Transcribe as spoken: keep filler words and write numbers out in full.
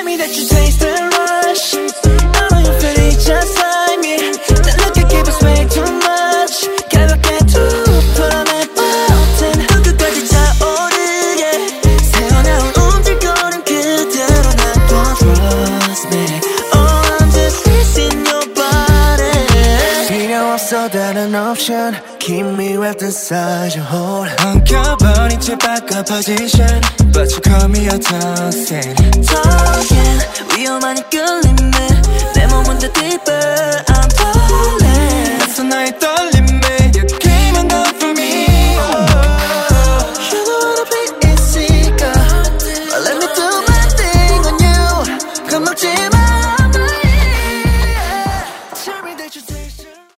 me that you taste the rush. I know you feel it just like me. That look you give us way too much. 가볍게 툭 털어내 button. 그 끝까지 차오르게 새어나온 움찔거림 그대로 놔둬. Trust me, oh I'm just missing your body. 필요 없어 다른 option. Keep me wrapped inside your hold. 엉켜버린 채 바꿔 position. But you call me a toxic. Talking 위험한 이끌림에 내 몸은 더 deeper. I'm